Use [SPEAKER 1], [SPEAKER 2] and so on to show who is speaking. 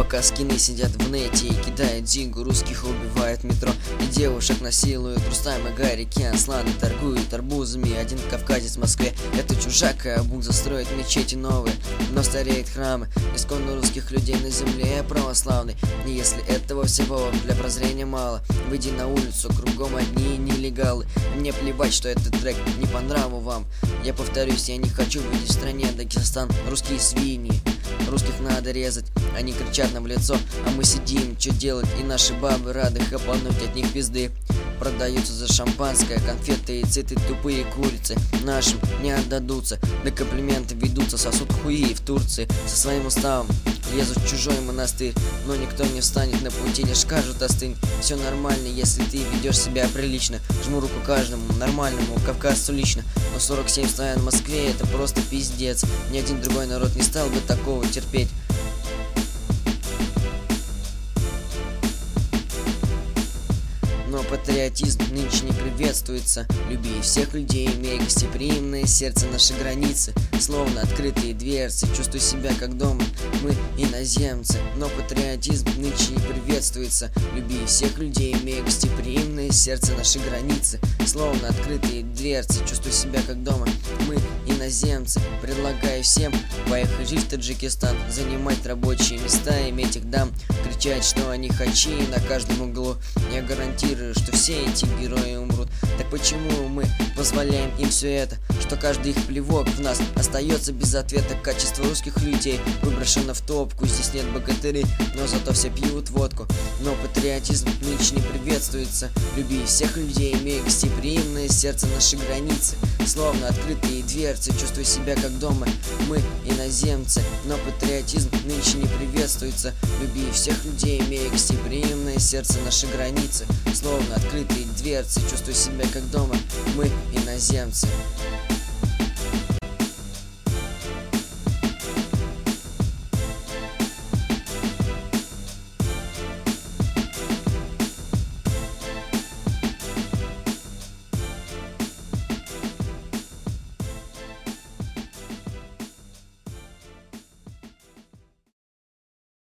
[SPEAKER 1] Пока скины сидят в нете и кидают дзингу, русских убивают в метро и девушек насилуют. Рустам и Гарик и Асланы торгуют арбузами. Один кавказец в Москве — это чужак, и обуза строит мечети новые, но стареют храмы. Исконно русских людей на земле православной. И если этого всего для прозрения мало, выйди на улицу, кругом одни нелегалы. Мне плевать, что этот трек не по нраву вам. Я повторюсь, я не хочу видеть в стране Дагестан русские свиньи. Русских надо резать, они кричат нам в лицо, а мы сидим, что делать, и наши бабы рады хапануть от них пизды. Продаются за шампанское, конфеты и циты, тупые курицы нашим не отдадутся. Да комплименты ведутся, сосут хуи в Турции. Со своим уставом лезут в чужой монастырь, но никто не встанет на пути, лишь скажут: остынь. Все нормально, если ты ведешь себя прилично. Жму руку каждому нормальному кавказцу лично. Но 47 стоя в Москве — это просто пиздец. Ни один другой народ не стал бы такого терпеть. Но патриотизм нынче не приветствуется. Люби всех людей, имей гостеприимное сердце, наши границы словно открытые дверцы. Чувствуй себя как дома, мы иноземцы. Но патриотизм нынче не приветствуется. Люби всех людей, имей гостеприимное сердце, наши границы словно открытые дверцы. Чувствуй себя как дома, мы иноземцы. Предлагаю всем поехать жить в Таджикистан, занимать рабочие места, иметь их дам, кричать, что они хачи на каждом углу. Я гарантирую, что все эти герои умрут. Так почему мы позволяем им все это? Что каждый их плевок в нас остается без ответа. Качество русских людей выброшено в топку. Здесь нет богатырей, но зато все пьют водку. Но патриотизм нынче не приветствуется. Люби всех людей, имей гостеприимное сердце, наши границы словно открытые дверцы. Чувствуй себя как дома, мы иноземцы. Но патриотизм нынче не приветствуется. Люби всех людей, имей гостеприимное сердце, наши границы словно открытые дверцы. Чувствуй себя как дома, мы иноземцы.